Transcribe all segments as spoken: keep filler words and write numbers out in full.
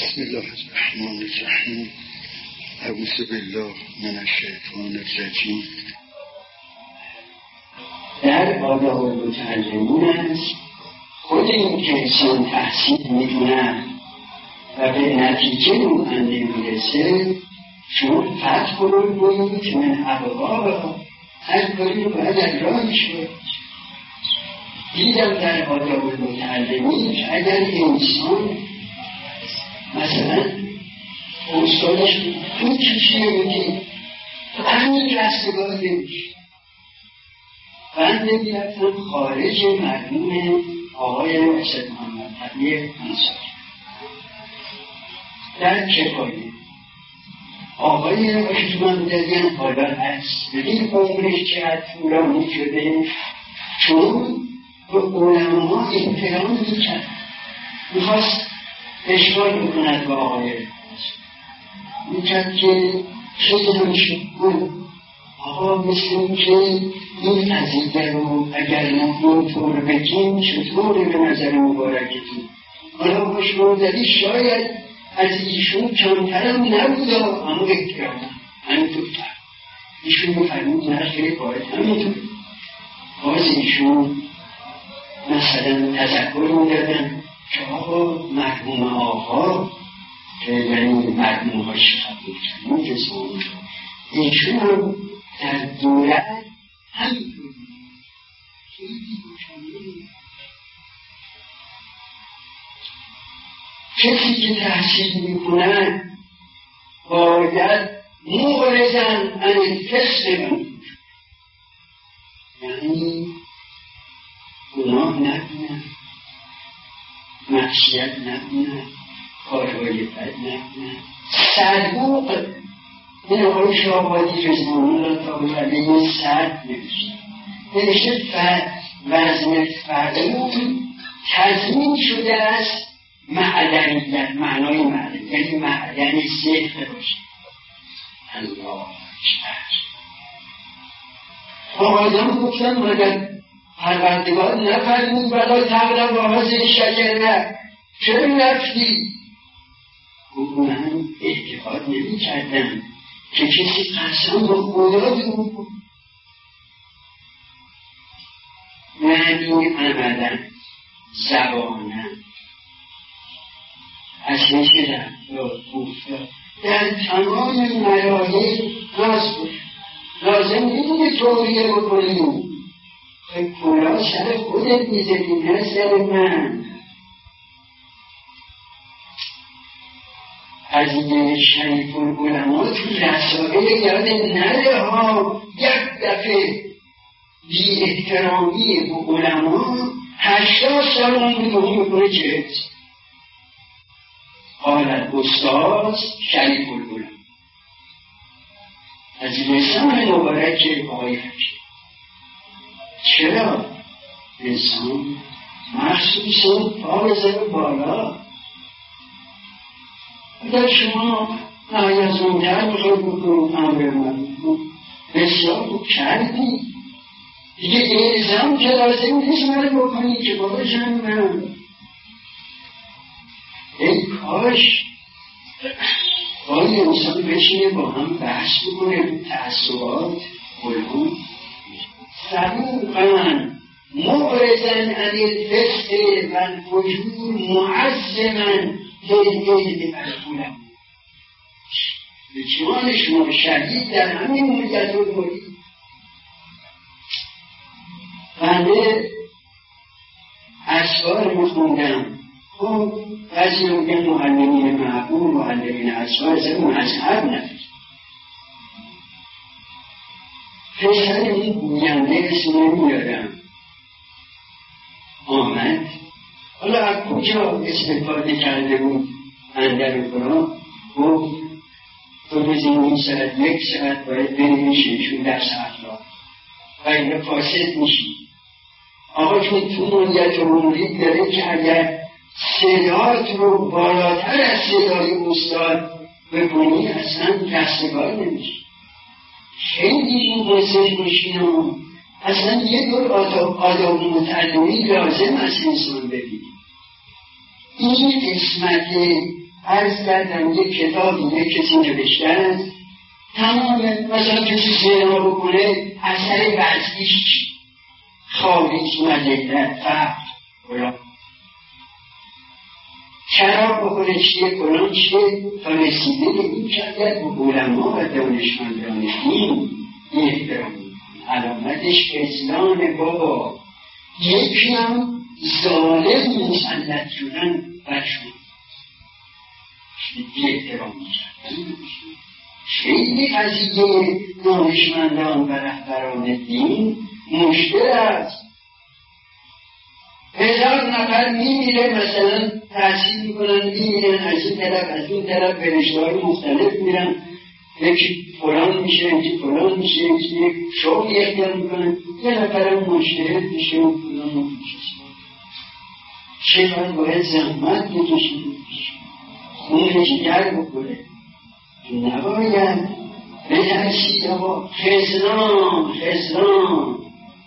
بسم الله الرحمن الرحیم. اعوذ بالله من الشیطان الرجیم. در آداب المتعلمون است خود این که انسان تحصیل می‌کند و به نتیجه نوعنده میرسه، چون فتح کنون بودید من ابواب هر کاری رو باید از راهش بود. دیدم در آداب المتعلمین که اگر انسان مثلا استادش تو چیزی بودی همین رستگاه نمیشه. من نمیرفتم خارج مرحوم آقای اسد محمد تقی انصاری در کفایه آقای اسد محمد حالا هست ببین عمرش چقدر طولانی شده، چون به علما احترام میکرد، میخواست اشکال میکند با آقای میکرد که چیزی همیشه بود آقا مثل این که این عزیزه رو اگر ما اینطور بگیم چطوره به نظر مبارکتون؟ حالا باش موزدی شاید از ایشون کمترم نبودا اما احترام همینطور کرد. ایشون رو فرمود نه خیلی باید همینطور باز ایشون مثلا تذکر میدادن که آقا مرحوم آقا که یعنی مرحوم هاش قبول کردن جسمان ایشون هم در دولت همینطور خیلی گوشانه کسی که تحصیل میکنن باید مغرزن عن الفسق من، یعنی گناه نکنن، معصیت نکنن، کارهای بد نکنن، صدوق. این آقای شاهبادی رضوان الله تعالی علیه صد نوشته نوشته وزن فردون تضمین شده است معدنیت، معنای معدن یعنی معدن صدق باشه. الله با آدم گفتن مگر پروردگار نفرمود ولا تقرب هذه الشجره چرا رفتی؟ او من اعتقاد نمی کردم که کسی قسم با خدا دروغ یعنی عملا زبانه از میشه رفتار گفتار در تمام مراحل راست بود. لازم نمیده توریه بکنیم خیلی کلا سر خودت میزدی نه سر من. از این شریف العلماء تو رسائل یاد نره ها یک دفعه بی احترامی به علما هشتاد سال اون بودی بکنه چه حالت استاد شریف العلماء از رسان مبارک آقای حکیم. چرا؟ انسان مخصوصا پارزه بالا اگر شما نایزمونتر میخواد بکنید امر معروف بسیار خوب کردی دیگه الزام که لازم نیست من بکنید که بابا جان من ای کاش باید انسان بشینه با هم بحث بکنه تعصبات علوم صدوقا مغرزن عن الفسق و الفجور معظما دلیل العلماء. به چمان شما شدید در همین مدت رو بودید. بنده اسوار مخوندم خب بعضی رو میگن معلمین معقول معلمین اسوار از مذهب نفید پسر این گوینده اسم نمیارم آمد حالا از کجا استفاده کرده بود اندر قرآن گفت دو روز این ساعت یک ساعت باید بنویشیشون در اخلاق و اینه فاسد میشی. آقا چون تو مونیت و مرید داره که اگر صدات رو بالاتر از صدای استاد بکنی اصلا رستگار نمیشی. خیلی مواظب باشین و اصلا یه دور آداب متعلمی لازم از انسان ببینیم. این قسمت عرض کردم یک کتابی یک کسی نوشته است، تمام مثلا کسی زنا بکنه اثر وضعیش خارج، مذلت، فقر، فلان، شراب بخوره چیه، فلان چیه، تا رسیده به این شاید به علما و دانشمندان دین این احترام میکنه. علامتش اسلام بابا. یکی هم ظالم مسلط شدن برشون بی احترام میکردن. خیلی قضیه دانشمندان و رهبران دین مشکل است. هزار نفر میمیره مثلا تحصیل میکنن، میمیرن از این طرف از اون طرف به رشته‌های مختلف میرن، یکی فلان میشه، یکی فلان میشه، یکی شغلی اختیار میکنن، یه نفرم مشکل میشه و فلان میشه. چقدر باید زحمت بکشید، خون جگر بکنه، نباید بترسید. آقا خزلان خزلان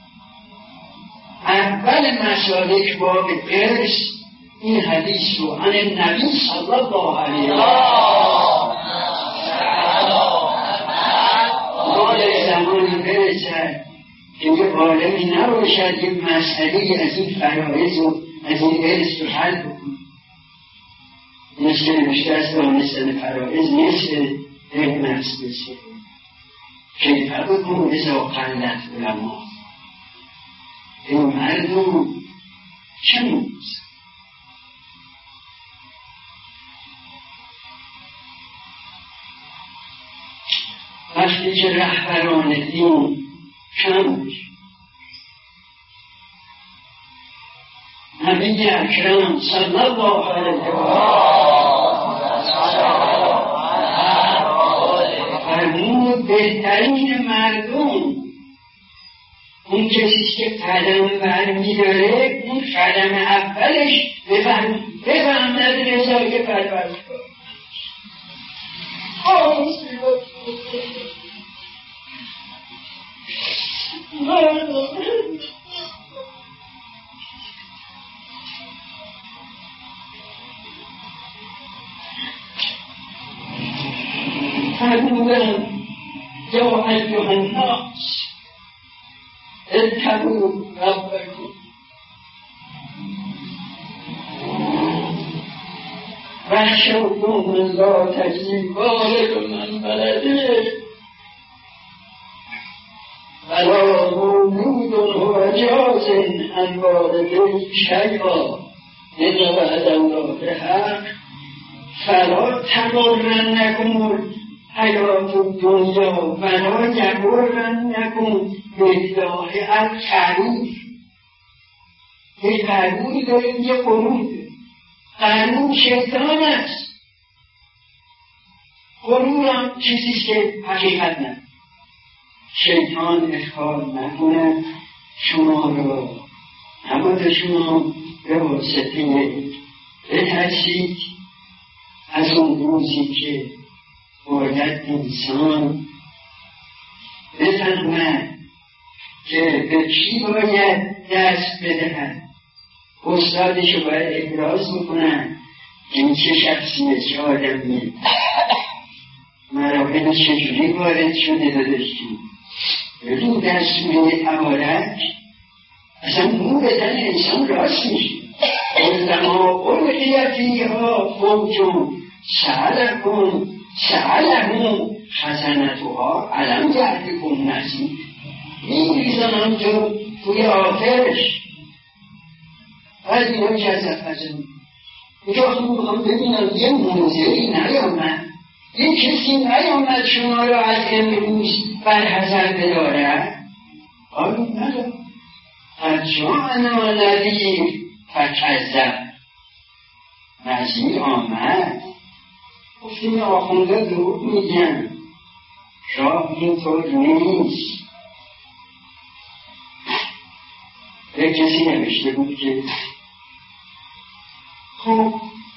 اول مسالک باب ارث این حدیث رو عن النبی صلی الله علیه و آله زمانی برسد که یه عالمی نباشد یه مسئله از این فرائض و از این ارث رو حل بکنه. مثل نوشته از دانستن فرائض مثل علم است، مثل کیف بکن ازا قلت علما. این مردم چه موز وقتی که رهبران دین کم نبی اکرم صلی الله علیه و آله فرمود بهترین مردم اون کسی که قدم برمی‌داره، اون قدم اولش بفهم بفهم نداره رضای پروردگار. فرمودن یا ایها الناس اتقوا ربکم واخشوا یوما لا تجزی والد عن ولده ولا مولود هو جاز عن والده شیئا ان وعد الله حق فلا تغرنکم حیات الدنیا ولا یغرنکم بالله الغرور. یه غروری داریم، یه غرور. غرور شیطان است. غرور هم چیزیست که حقیقت نه. شیطان اخبار نکنه شما رو، همه شما به واسطه بترسید از اون روزی که باید انسان بفهمد که به کی باید دست بدهد. استادش رو باید ابراز میکنن این چه شخصیه، چه آدمیه، مراحل چجوری وارد شده داداشتیم. ببین در سوره تبارک اصلا مو بدن انسان راست میشه. علما القی فیها فوج سألکم سألهم خزنتها الم یأتکم نذیر. میریزن همجور توی آتش. بعد اینا که از افزن میگه آخه میخوام ببینم یه منظری نیامد، یه کسی نیامد شما را از امروز برحذر بدارد. آره ندارم. فجاءنا نذیر فکذب. نذیر آمد گفتیم آخونده دروغ میگن، شاه اینطور نیست. یک کسی نوشته بود که خب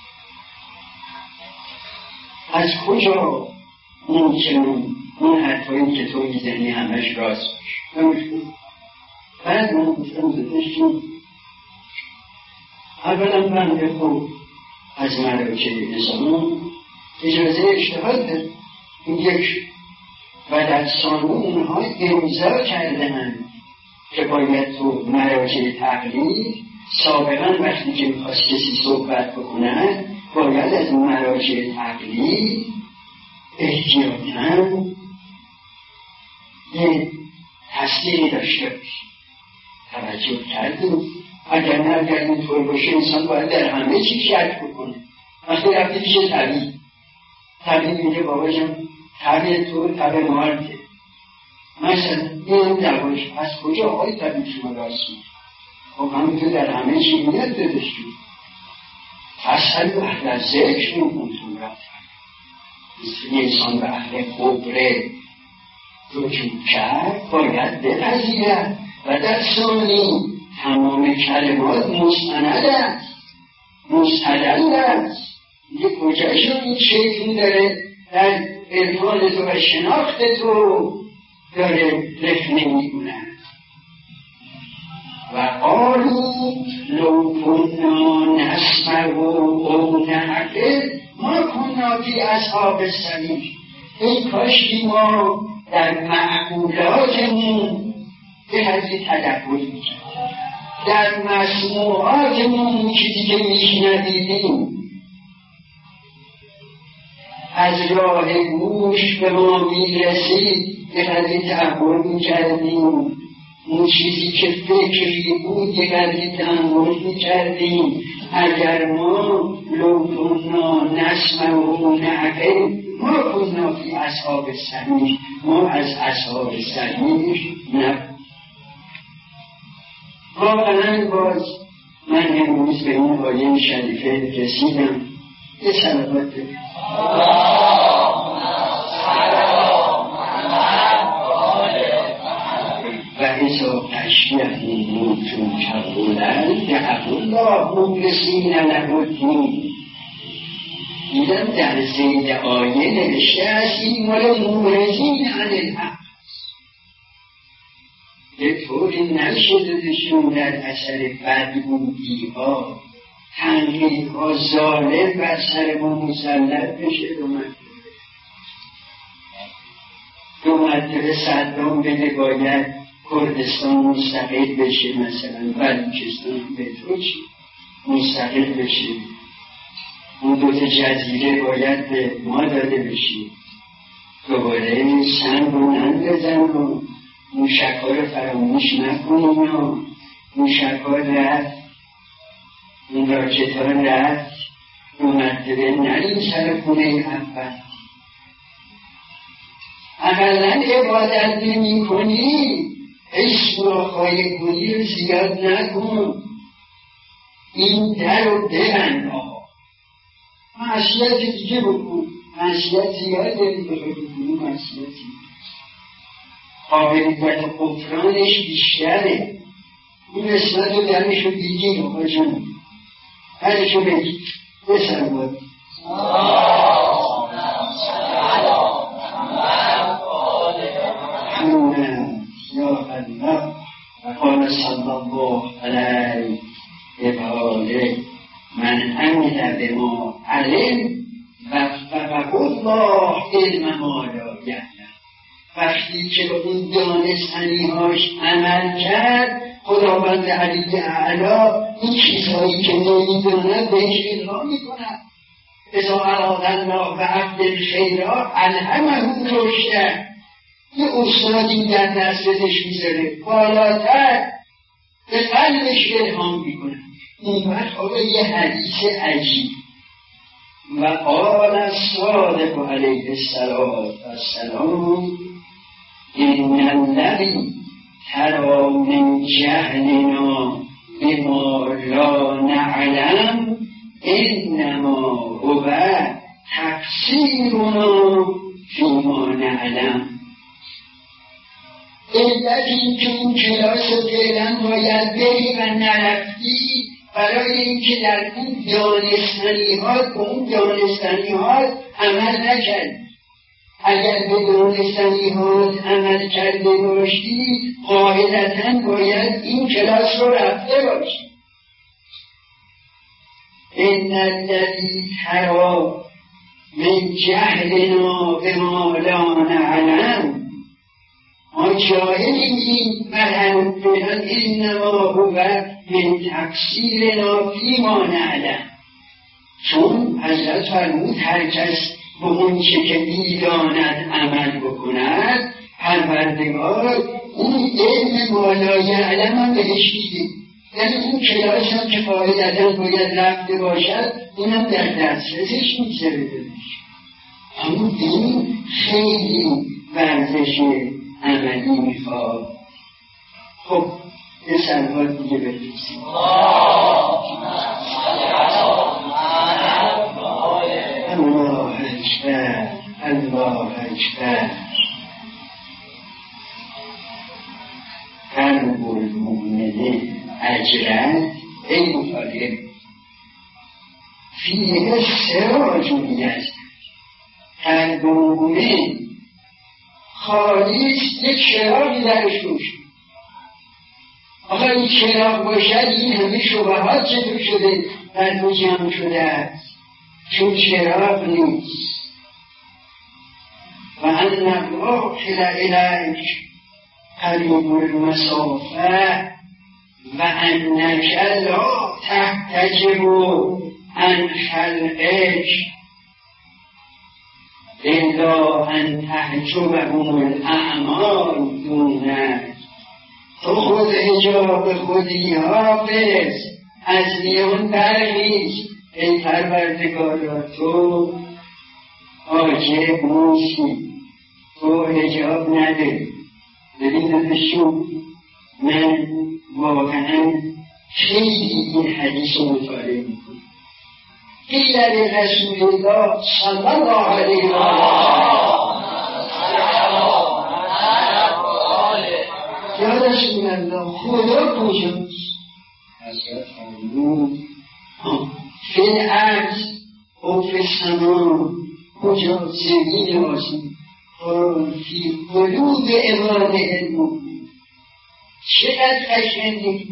از کجا ممکنه اون حرفایی که تو میزنی همش راست باشه؟ بعد من گفتم زدشتیم اولا بنده خوب از مراجع نظام اجازه اجتهاد داره. این یک و در ثانی اونها امضا کردن که باید تو مراجع تقلید سابقا وقتی که میخواست کسی صحبت بکنن باید از مراجع تقلید احتیاطاً یه تصدیقی داشته باشیم. توجه کردیم؟ اگر نه اگر اینطور باشه انسان باید در همه چی شک بکنه. وقتی رفتی پیش طبیب، طبیب میگه بابا جان طبیب تو طبیب مارده مثلا این دواش از کجا آقای طبیب شما راست میگه؟ خب همینطور در همه چی میاد دادشون فصل و اهل ذکر میکنتون رفت مثل انسان به اهل قبره رجوع کرد باید بپذیرد و در ثانی تمام کلمات مستند است مستدل است. یه کجاشون این شکل داره در عرفان تو و شناخت تو داره رفنه میکنند. و قالوا لو كنا نسمع او نعقل ما كنا فی اصحاب السعیر. ای کاشکی ما در معقولاتمون به حضی تدبر میکنیم، در مسموعاتمون چیزی که میشنویدیم از راه گوش به ما میرسید به حضی تدبر میکردیم. اون چیزی که فکری بود یه قدری تأمل می‌کردیم. اگر ما لو کنا نسمع و نعقل ما کنا فی اصحاب السعیر، ما از اصحاب السعیر نبود. واقعا باز من امروز به این آیه شریفه رسیدم. یه صلوات بگیم. و حساب تشبیه چون کبولن دعب الله مخلصین له الدین. دیدم در زید آیه نوشته است این مال مورزین عن الحق، به طوری نشدشون در اثر بدبودی ها تنقیح ها ظالم بر سر ما مسلط بشه. دو مرتبه دو مرتبه صدام بگه باید کردستان مستقل بشه، مثلا بلوچستان به تو چی مستقل بشه، اون دوتا جزیره باید به ما داده بشه. دوباره سنگ رو نندازن و موشک‌ها رو فراموش نکنیم و موشک‌ها رفت، اون راکت‌ها رفت، دو مرتبه نریم سر خونه اول. اقلن عبادت نمی کنی عشق را خواهی کنی رو زیاد نکن. این در رو ببند آقا، معصیت دیگه بکن، معصیت زیاد داری بخواه بکنی، معصیت زیاد قابلیت قفرانش بیشتره. اون قسمت رو درش رو دیگه آقا جان هرشو بگید بسر باید یا الله و قال صلی الله علیه بباله من عمل به ما علم و فقه الله علم ما لا یعلم. وقتی که به اون دانستنی‌هاش عمل کرد خداوند علی اعلی این چیزهایی که نمی‌داند بهش الهام می‌کند. اذا اراد الله بعبد الخیرات الهمه رشد. یه استادی در دستش میذاره بالاتر به قلبش الهام میکنه. این وقت حالا یه حدیث عجیب و قال الصادق علیه السلام ان الذی تری من جهلنا بما لا نعلم انما هو تقصیرنا فیما نعلم. علت این که اون کلاس رو فعلا باید بری و نرفتی برای اینکه در اون دانستنی‌هات به اون دانستنی‌هات عمل نکردی. اگر به دانستنی‌هات عمل کرده باشی قاعدتاً باید این کلاس رو رفته باشی. ان الذی تری من جهلنا بما لا نعلم، ما جاهلیم این مرحله فعلا، انما هو من تقصیرنا فیما نعلم. چون حضرت فرمود هر کس به اون چه که می‌داند عمل بکند، پروردگار اون علم ما لا یعلم هم بهش میده. یعنی اون کلاس هم که قاعدتاً باید رفته باشد اونم در دسترسش میگذره. اما این خیلی ورزش عملی میخواد. خب یه سلوات دیگه بفرستیم. الله اکبر، الله اکبر. قلب المؤمن اجرد ای مطالب فیه سراج یزد. قلب المؤمن خالیست، یک چراغی درش روشن. آخه این چراغ باشد این همه شبهات چطور شده در دو جمع شده است؟ چون چراغ نیست. و ان الواصل الیک قریب المسافه و انک لا تحتجب عن خلقک الا ان تحجبهم الاعمال دونک. تو خود حجاب خودی حافظ، از میان برخیز ای پروردگارا. تو حاجب نیستی، تو حجاب نداری. ببینمشون من واقعا خیلی این حدیث رو مطالعه میکنم. قیل لرسول الله صلی الله علیه و آله یا رسول الله خدا کجاست؟ حضرت فرمود فی الارض و فی السماء. کجا؟ زمین و آسمان. فی قلوب عباده المؤمنین. چقدر قشنگی،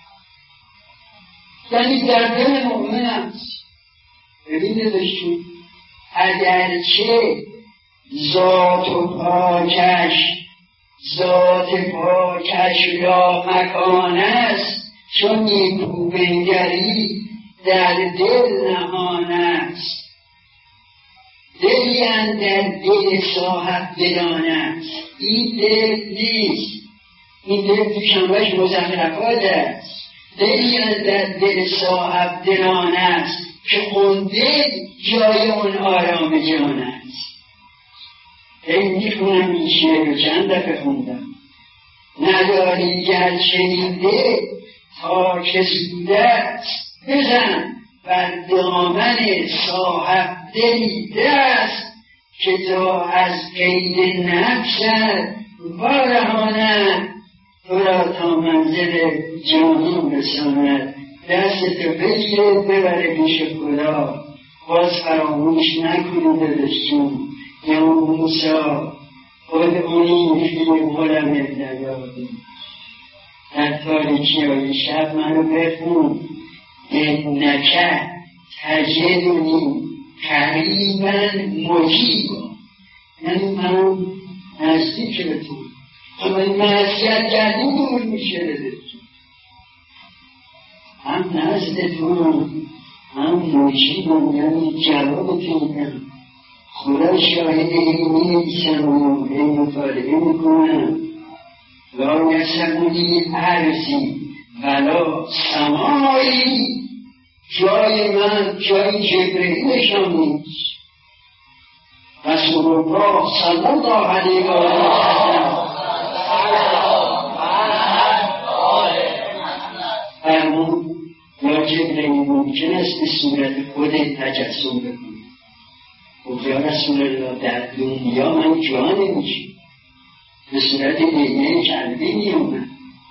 یعنی در دل مؤمن است. ببینیدشون اگرچه ذات و پاکش ذات پاکش لا مکان است، چون نیکو بنگری در دل نهان است. دلی اندر دل صاحب دلان است، این دل نیست. این دل تو شنبهش مزخرفات است. دلی اندر دل صاحب دلان است که اون دل جای اون آرام جان است. این میخونم این شعر رو چند دفعه خوندم. نداری گر شنیده تا که سودت بزن بر دامن صاحب دلی دست، که تا از قید نفست وارهاند تو را تا منزل جانان رساند. دستتو بگیره ببره پیش خدا، باز فراموش نکنی دلشون. یا موسا خود اونی فی غلم اللیالی. در تاریکی های شب منو بخون. انک تجدنی قریبا مجیبا. یعنی من نزدیک به تو، اما این معصیت کردی دور میشه بده. هم نزد تو هم مجیبم، یعنی جواب تو میدم. خدا شاهد این می‌نویسم و این مطالعه میکنم. لا یسمونی ارضی ولا سمایی. جای من جای جبرئیلشان نیست. رسول الله صلی الله علیه و آله فرمود یا جبرئیل ممکن است به صورت خود تجسم بکنه. خب یا رسول الله در دنیا من جا نمیشه، به صورت دیگه کلبی میومد.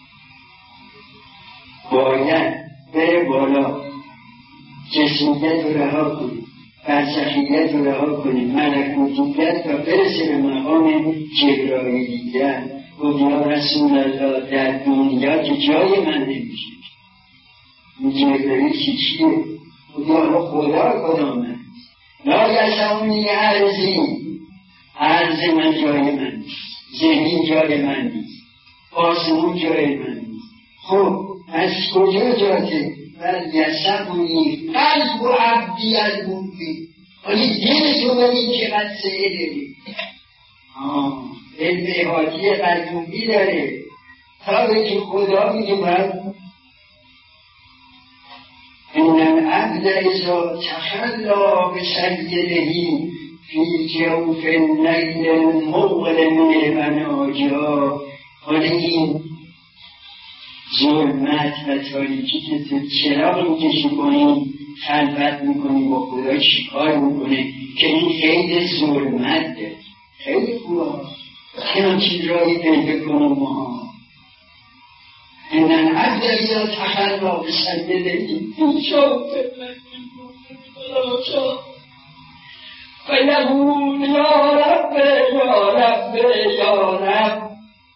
باید بره بالا، جسمیت رو رها کنیم، برزخیت رو رها کنیم، ملکوتیت تا برسه به مقام جبرائیلیت. گفت یا رسول الله در دنیا که جای من نمیشه. این جبرائیل چی چیه؟ خود یا خدا کدامه لا یسعونی ارضی، ارض من جای من نیست، زمین جای من نیست، آسمون جای من نیست. خب از کجا جاته؟ بل یسعونی قلب و عبدی المؤمن. ولی دل تو ببین چقدر سعه داری، علم احاطی قلبی داره تا به که خدا میگه باید ان العبد اذا تخلا بسیده فی جوف اللیل المظلم المناجا. حالا این ظلمت و تاریکی که تو چراغ میکشی کنی، خلوت میکنی با خدا، چیکار میکنه که این خیلی ظلمت داره. خیلی خوبه که همچین رایی پیدا کنیم ما. ان العبد اذا تخلا بسیده فی جوف فیقول یا رب یا رب یا رب،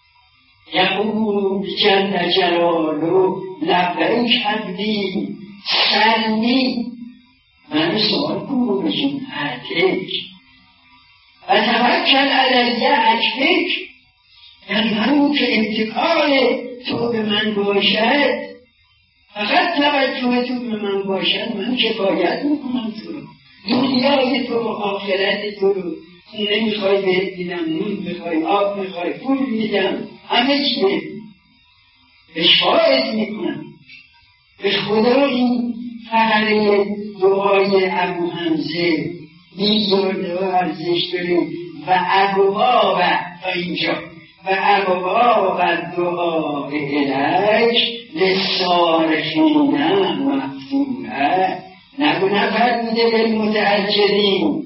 یقول جل جلاله لبیک عبدی سلمی. من سوال کنم بشین عتیک و توکل علی عکفک، یعنی همون که انتقال تو به من باشد، فقط توجه تو به من باشد، من کفایت میکنم تو رو. دنیای تو و آخرت تو رو نمیخوای بهت میدم، نون میخوای، آب میخوای، پول میدم، همه چیه اشفاعت میکنم. به خدا این فقره دعای ابو حمزه میزارده و ارزش داره. و ابواب تا اینجا و ابواب دعا الیک للصالحین مفتوحه. نگو نفرموده للمتعجلین،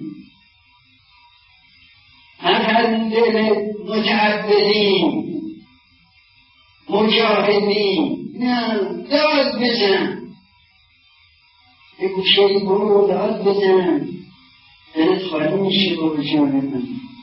نفرموده للمتعبدین مجاهدین، نه، داد بزن، یه گوشه برو داد بزن، دلت خالی میشه با جان من.